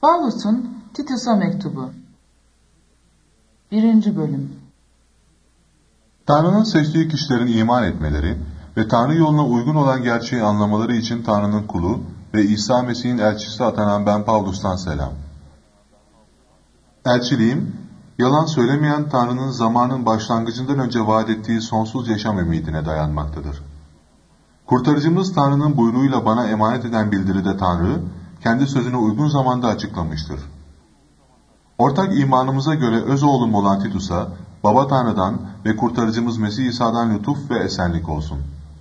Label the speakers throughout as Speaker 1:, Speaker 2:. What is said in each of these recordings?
Speaker 1: Pavlus'un Titus'a mektubu 1. bölüm.
Speaker 2: Tanrı'nın seçtiği kişilerin iman etmeleri ve Tanrı yoluna uygun olan gerçeği anlamaları için Tanrı'nın kulu ve İsa Mesih'in elçisi atanan ben Pavlus'tan selam. Elçiliğim, yalan söylemeyen Tanrı'nın zamanın başlangıcından önce vaat ettiği sonsuz yaşam ümidine dayanmaktadır. Kurtarıcımız Tanrı'nın buyruğuyla bana emanet eden bildiride Tanrı, kendi sözünü uygun zamanda açıklamıştır. Ortak imanımıza göre öz oğlum olan Titus'a, Baba Tanrı'dan ve Kurtarıcımız Mesih İsa'dan lütuf ve esenlik olsun.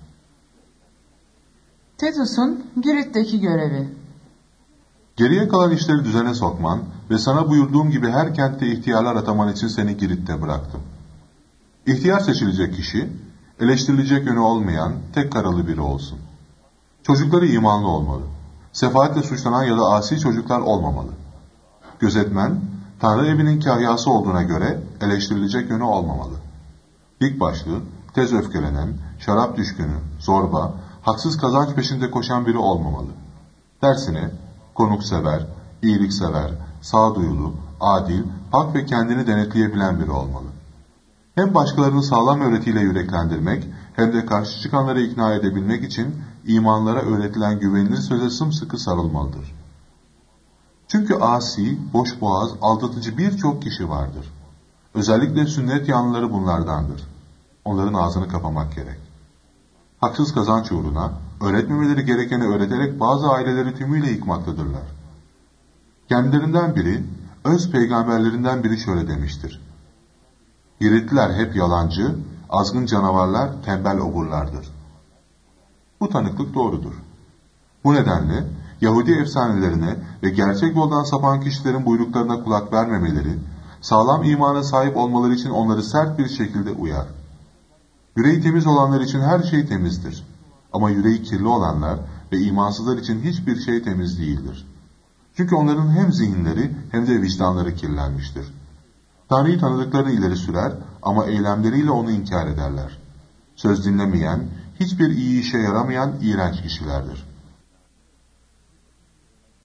Speaker 1: Titus'un Girit'teki görevi.
Speaker 2: Geriye kalan işleri düzene sokman ve sana buyurduğum gibi her kentte ihtiyarlar ataman için seni Girit'te bıraktım. İhtiyar seçilecek kişi, eleştirilecek yönü olmayan, tek karalı biri olsun. Çocukları imanlı olmalı. Sefaatle suçlanan ya da asi çocuklar olmamalı. Gözetmen, Tanrı evinin kahyası olduğuna göre eleştirilecek yönü olmamalı. Dik başlı, tez öfkelenen, şarap düşkünü, zorba, haksız kazanç peşinde koşan biri olmamalı. Tersine, konuksever, iyiliksever, sağduyulu, adil, hak ve kendini denetleyebilen biri olmalı. Hem başkalarını sağlam öğretiyle yüreklendirmek, hem de karşı çıkanları ikna edebilmek için imanlara öğretilen güvenilir söze sımsıkı sarılmalıdır. Çünkü asi, boşboğaz, aldatıcı birçok kişi vardır. Özellikle sünnet yanlıları bunlardandır. Onların ağzını kapamak gerek. Haksız kazanç uğruna, öğretmemeleri gerekeni öğreterek bazı aileleri tümüyle yıkmaktadırlar. Kendilerinden biri, öz peygamberlerinden biri şöyle demiştir: Giritliler hep yalancı, azgın canavarlar, tembel oburlardır. Bu tanıklık doğrudur. Bu nedenle Yahudi efsanelerine ve gerçek yoldan sapan kişilerin buyruklarına kulak vermemeleri, sağlam imana sahip olmaları için onları sert bir şekilde uyar. Yüreği temiz olanlar için her şey temizdir. Ama yüreği kirli olanlar ve imansızlar için hiçbir şey temiz değildir. Çünkü onların hem zihinleri hem de vicdanları kirlenmiştir. Tanrı'yı tanıdıklarını ileri sürer ama eylemleriyle onu inkar ederler. Söz dinlemeyen, hiçbir iyi işe yaramayan iğrenç kişilerdir.